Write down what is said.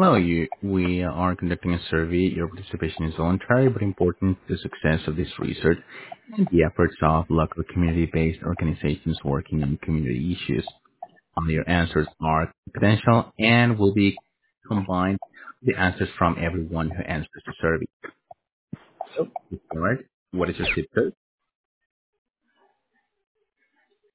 Well, we are conducting a survey. Your participation is voluntary but important to the success of this research and the efforts of local community-based organizations working on community issues. Your answers are confidential and will be combined with the answers from everyone who answers the survey. So, all right, what is your zip code?